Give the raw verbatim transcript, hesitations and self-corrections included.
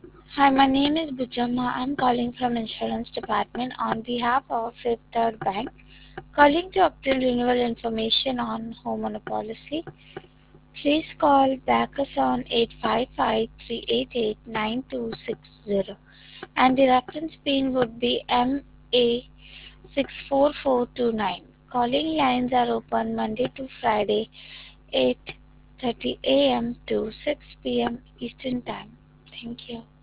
Hi, my name is Bujamma. I'm calling from insurance department on behalf of Fifth Third Bank. Calling to obtain renewal information on homeowner policy. Please call back us on eight five five, three eight eight, nine two six zero, and the reference pin would be M A six four four two nine. Calling lines are open Monday to Friday, eight thirty a m to six p m Eastern Time. Thank you.